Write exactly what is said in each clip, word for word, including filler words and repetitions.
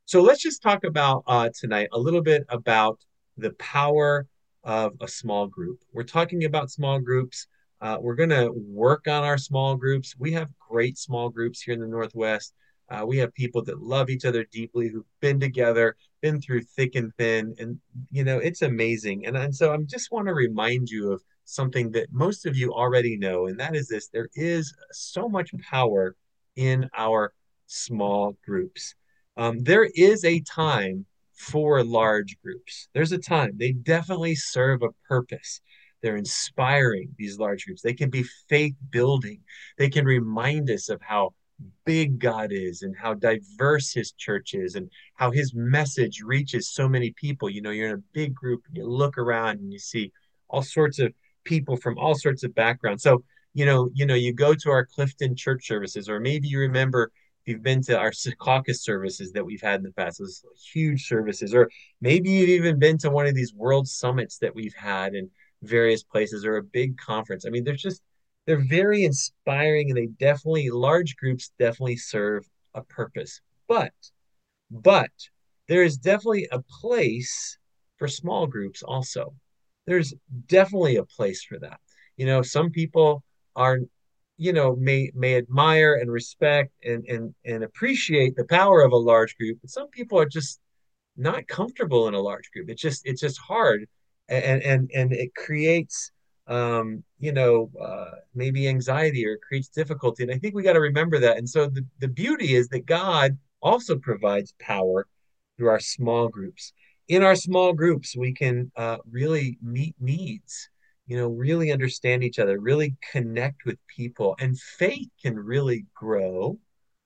So let's just talk about uh, tonight a little bit about the power of a small group. We're talking about small groups. Uh, we're going to work on our small groups. We have great small groups here in the Northwest. Uh, we have people that love each other deeply, who've been together, been through thick and thin, and you know it's amazing. And and so I just want to remind you of something that most of you already know, and that is this: there is so much power in our small groups. Um, there is a time for large groups. There's a time. They definitely serve a purpose. They're inspiring, these large groups. They can be faith building. They can remind us of how big God is and how diverse his church is and how his message reaches so many people. You know, you're in a big group and you look around and you see all sorts of people from all sorts of backgrounds. So, you know, you know, you go to our Clifton church services, or maybe you remember you've been to our caucus services that we've had in the past, those huge services, or maybe you've even been to one of these world summits that we've had in various places, or a big conference. I mean, there's just they're very inspiring, and they definitely, large groups definitely serve a purpose. But but there is definitely a place for small groups also. There's definitely a place for that. You know, some people are, you know, may may admire and respect and and and appreciate the power of a large group, but some people are just not comfortable in a large group. It's just it's just hard, and and and it creates um, you know, uh, maybe anxiety, or it creates difficulty. And I think we got to remember that. And so the, the beauty is that God also provides power through our small groups. In our small groups, we can uh, really meet needs, you know, really understand each other, really connect with people, and faith can really grow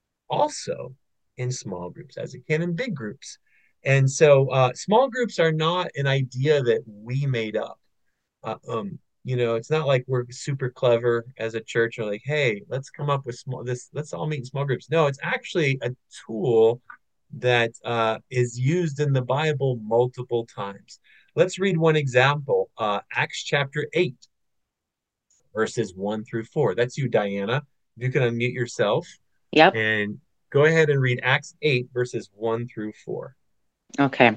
also in small groups as it can in big groups. And so uh, small groups are not an idea that we made up. Uh, um, you know, it's not like we're super clever as a church or like, hey, let's come up with small this, let's all meet in small groups. No, it's actually a tool that uh, is used in the Bible multiple times. Let's read one example, uh, Acts chapter eight, verses one through four. That's you, Diana. You can unmute yourself Yep. and go ahead and read Acts eight, verses one through four. Okay.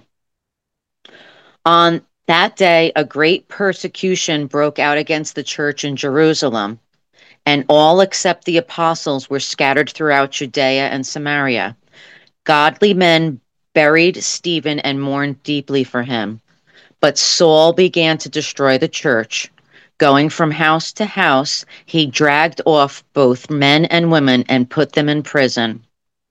On that day, a great persecution broke out against the church in Jerusalem, and all except the apostles were scattered throughout Judea and Samaria. Godly men buried Stephen and mourned deeply for him. But Saul began to destroy the church. Going from house to house, he dragged off both men and women and put them in prison.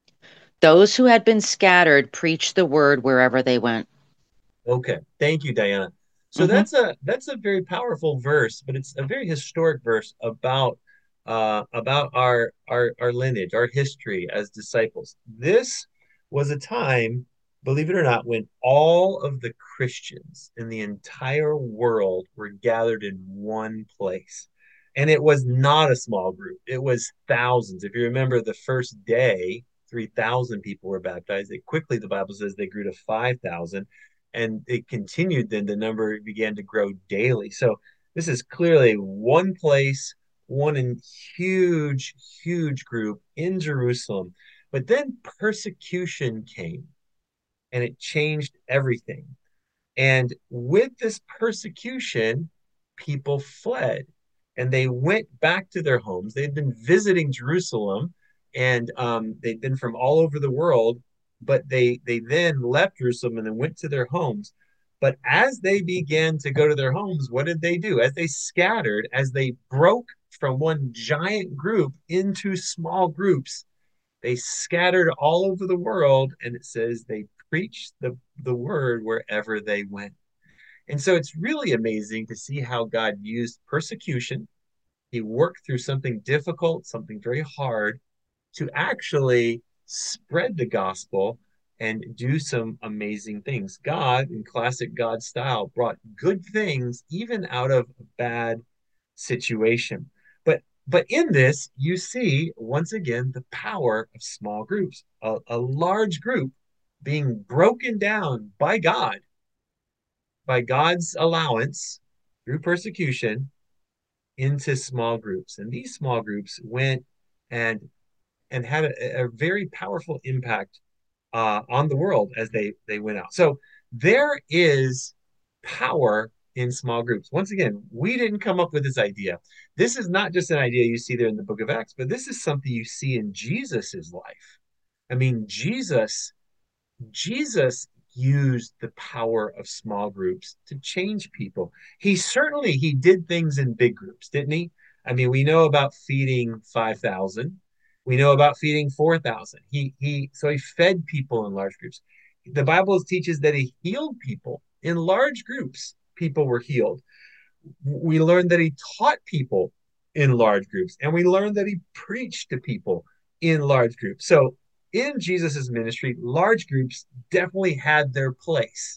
Those who had been scattered preached the word wherever they went. Okay, thank you, Diana. So Hmm. that's a that's a very powerful verse, but it's a very historic verse about uh about our our our lineage, our history as disciples. This was a time, believe it or not, when all of the Christians in the entire world were gathered in one place. And it was not a small group. It was thousands. If you remember the first day, three thousand people were baptized. It quickly, the Bible says, they grew to five thousand, and it continued. Then the number began to grow daily. So this is clearly one place, one in huge, huge group in Jerusalem. But then persecution came, and it changed everything. And with this persecution, people fled and they went back to their homes. They'd been visiting Jerusalem, and um, they'd been from all over the world, but they they then left Jerusalem and then went to their homes. But as they began to go to their homes, what did they do? As they scattered, as they broke from one giant group into small groups, they scattered all over the world, and it says they preached the, the word wherever they went. And so it's really amazing to see how God used persecution. He worked through something difficult, something very hard, to actually spread the gospel and do some amazing things. God, in classic God style, brought good things even out of a bad situation. But but in this, you see once again the power of small groups, a, a large group being broken down by God, by God's allowance through persecution, into small groups. And these small groups went and and had a, a very powerful impact uh, on the world as they they went out. So there is power in small groups. Once again, we didn't come up with this idea. This is not just an idea you see there in the book of Acts, but this is something you see in Jesus's life. I mean, Jesus Jesus used the power of small groups to change people. He certainly he did things in big groups, didn't he? I mean, we know about feeding five thousand. We know about feeding four thousand. He he so he fed people in large groups. The Bible teaches that he healed people in large groups. People were healed. We learned that he taught people in large groups, and we learned that he preached to people in large groups. So in Jesus's ministry, large groups definitely had their place.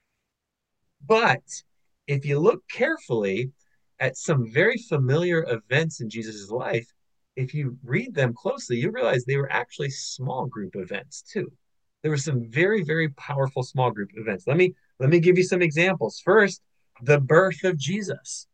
But if you look carefully at some very familiar events in Jesus's life, if you read them closely, you realize they were actually small group events too. There were some very, very powerful small group events. Let me let me give you some examples. First, the birth of Jesus.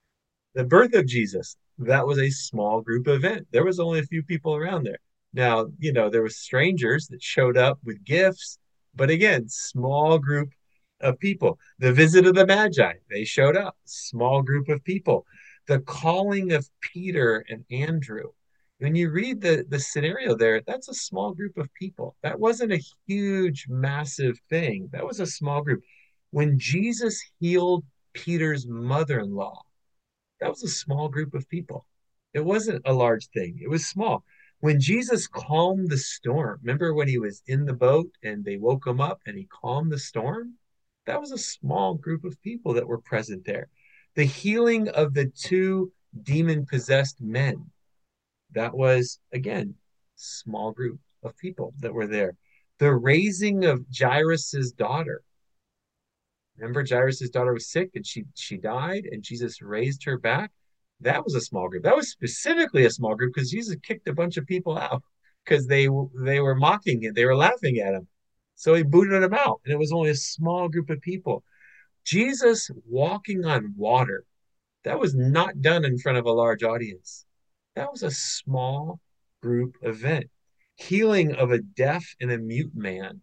The birth of Jesus, that was a small group event. There was only a few people around there. Now, you know, there were strangers that showed up with gifts, but again, small group of people. The visit of the Magi, they showed up, small group of people. The calling of Peter and Andrew. When you read the, the scenario there, that's a small group of people. That wasn't a huge, massive thing. That was a small group. When Jesus healed Peter's mother-in-law, that was a small group of people. It wasn't a large thing, it was small. When Jesus calmed the storm, remember when he was in the boat and they woke him up and he calmed the storm? That was a small group of people that were present there. The healing of the two demon possessed men, that was, again, small group of people that were there. The raising of Jairus's daughter, remember, Jairus' daughter was sick and she she died, and Jesus raised her back. That was a small group. That was specifically a small group because Jesus kicked a bunch of people out because they they were mocking it, they were laughing at him. So he booted them out, and it was only a small group of people. Jesus walking on water, that was not done in front of a large audience. That was a small group event. Healing of a deaf and a mute man,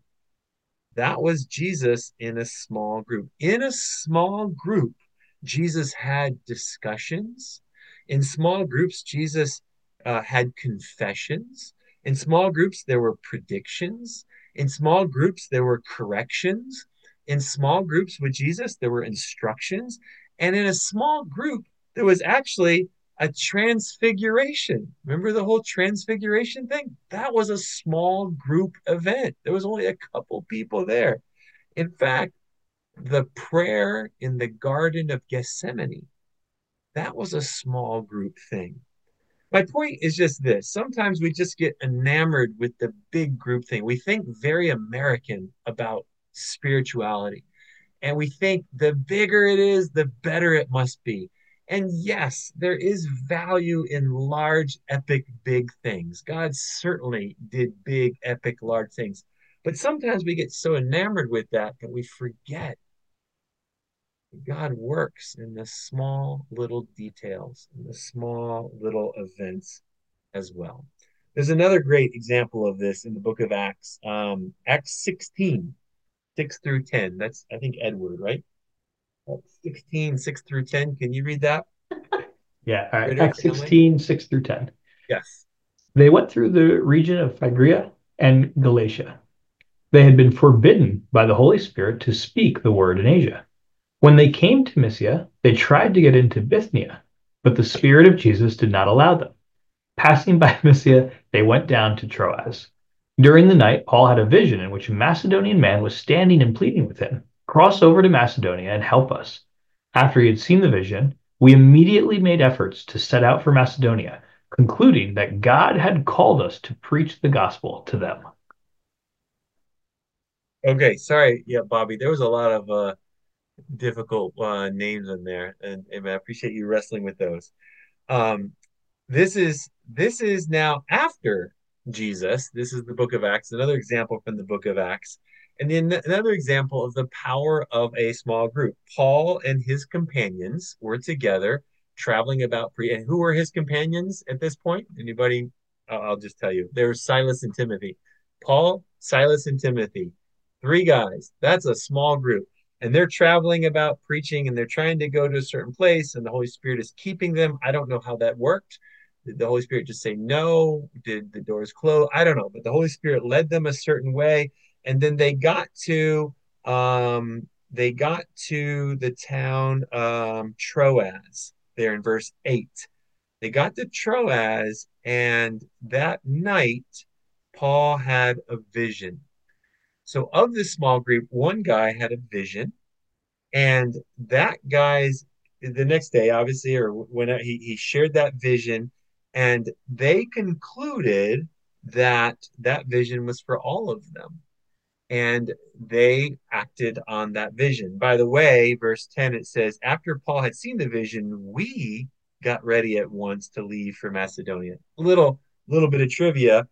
that was Jesus in a small group. In a small group, Jesus had discussions. In small groups, Jesus uh, had confessions. In small groups, there were predictions. In small groups, there were corrections. In small groups with Jesus, there were instructions. And in a small group, there was actually a transfiguration. Remember the whole transfiguration thing? That was a small group event. There was only a couple people there. In fact, the prayer in the Garden of Gethsemane, that was a small group thing. My point is just this. Sometimes we just get enamored with the big group thing. We think very American about spirituality. And we think the bigger it is, the better it must be. And yes, there is value in large, epic, big things. God certainly did big, epic, large things. But sometimes we get so enamored with that that we forget that God works in the small little details, in the small little events as well. There's another great example of this in the book of Acts, um, Acts sixteen, six through ten. That's, I think, Edward, right? sixteen, six through ten. Can you read that? Yeah, all right. Ritter Acts family? sixteen, six through ten. Yes. They went through the region of Phrygia and Galatia. They had been forbidden by the Holy Spirit to speak the word in Asia. When they came to Mysia, they tried to get into Bithynia, but the Spirit of Jesus did not allow them. Passing by Mysia, they went down to Troas. During the night, Paul had a vision in which a Macedonian man was standing and pleading with him, "Cross over to Macedonia and help us." After he had seen the vision, we immediately made efforts to set out for Macedonia, concluding that God had called us to preach the gospel to them. Okay, sorry. Yeah, Bobby, there was a lot of uh, difficult uh, names in there, and, and I appreciate you wrestling with those. Um, this is this is now after Jesus. This is the book of Acts, another example from the book of Acts. And then another example of the power of a small group. Paul and his companions were together traveling about pre and who were his companions at this point? Anybody? I'll just tell you. There was Silas and Timothy. Paul, Silas, and Timothy. Three guys. That's a small group. And they're traveling about preaching and they're trying to go to a certain place and the Holy Spirit is keeping them. I don't know how that worked. Did the Holy Spirit just say no? Did the doors close? I don't know. But the Holy Spirit led them a certain way. And then they got to um they got to the town um Troas there in verse eight. They got to Troas, and that night Paul had a vision. So, of this small group, one guy had a vision, and that guy's the next day, obviously, or when he, he shared that vision, and they concluded that that vision was for all of them. And they acted on that vision. By the way, verse ten, it says, after Paul had seen the vision, we got ready at once to leave for Macedonia. A little, little bit of trivia.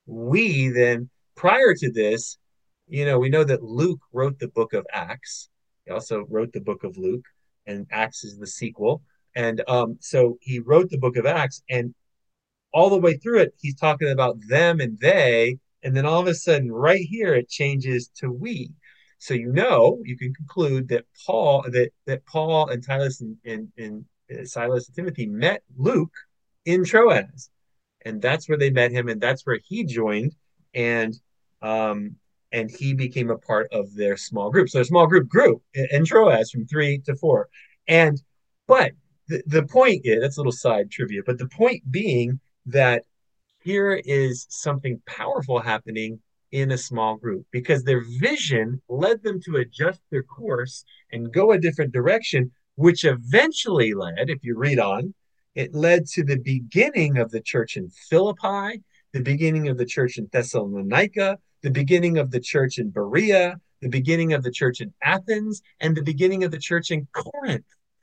We then, prior to this, you know, we know that Luke wrote the book of Acts. He also wrote the book of Luke, and Acts is the sequel. And um, so he wrote the book of Acts, and all the way through it, he's talking about them and they, and then all of a sudden, right here, it changes to we. So you know, you can conclude that Paul, that that Paul and Silas and, and, and uh, Silas and Timothy met Luke in Troas, and that's where they met him, and that's where he joined, and um, and he became a part of their small group. So their small group grew in, in Troas from three to four, and but the, the point is that's a little side trivia, but the point being that here is something powerful happening in a small group because their vision led them to adjust their course and go a different direction, which eventually led, if you read on, it led to the beginning of the church in Philippi, the beginning of the church in Thessalonica, the beginning of the church in Berea, the beginning of the church in Athens, and the beginning of the church in Corinth.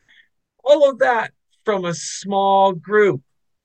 All of that from a small group.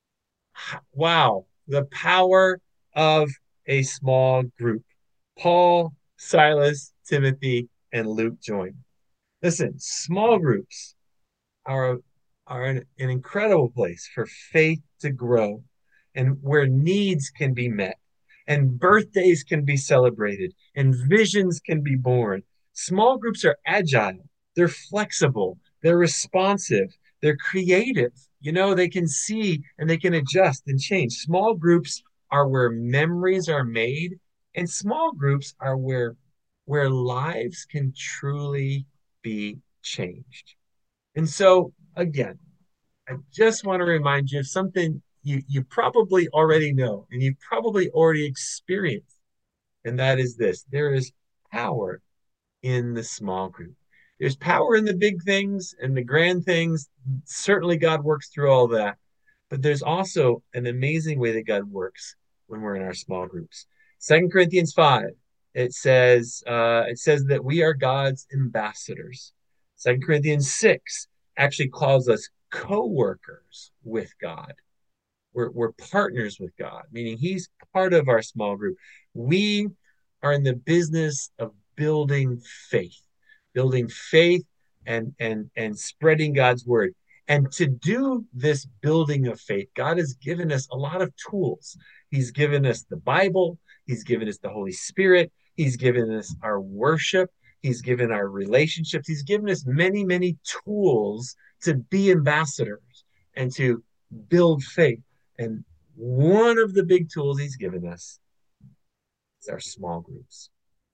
Wow, the power of a small group. Paul, Silas, Timothy, and Luke joined. Listen, small groups are, are an, an incredible place for faith to grow and where needs can be met and birthdays can be celebrated and visions can be born. Small groups are agile, they're flexible, they're responsive, they're creative. You know, they can see and they can adjust and change. Small groups are where memories are made, and small groups are where where lives can truly be changed. And so, again, I just want to remind you of something you, you probably already know and you've probably already experienced, and that is this: there is power in the small group. There's power in the big things and the grand things. Certainly, God works through all that. But there's also an amazing way that God works when we're in our small groups. Second Corinthians five, it says, uh, it says that we are God's ambassadors. Second Corinthians six actually calls us co-workers with God. We're, we're partners with God, meaning He's part of our small group. We are in the business of building faith, building faith and and and spreading God's word. And to do this building of faith, God has given us a lot of tools. He's given us the Bible, He's given us the Holy Spirit, He's given us our worship, He's given our relationships, He's given us many, many tools to be ambassadors and to build faith. And one of the big tools He's given us is our small groups.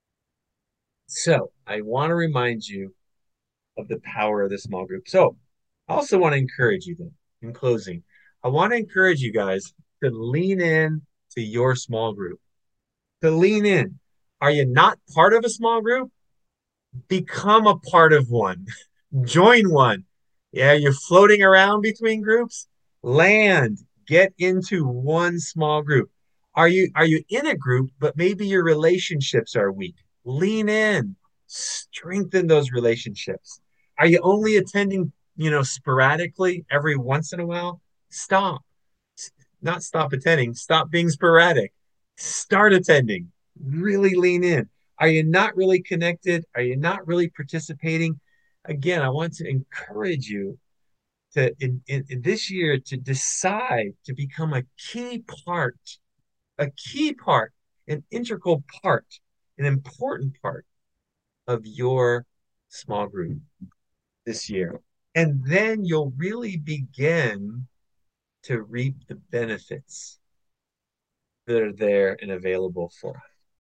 So I want to remind you of the power of the small group. So I also want to encourage you then, in closing, I want to encourage you guys to lean in to your small group, to lean in. Are you not part of a small group? Become a part of one. Join one. Yeah, you're floating around between groups. Land, get into one small group. Are you are you in a group, but maybe your relationships are weak? Lean in, strengthen those relationships. Are you only attending, you know, sporadically every once in a while? Stop. Not stop attending, stop being sporadic. Start attending. Really lean in. Are you not really connected? Are you not really participating? Again, I want to encourage you to in, in, in this year to decide to become a key part, a key part an integral part, an important part of your small group this year. And then you'll really begin to reap the benefits that are there and available for us.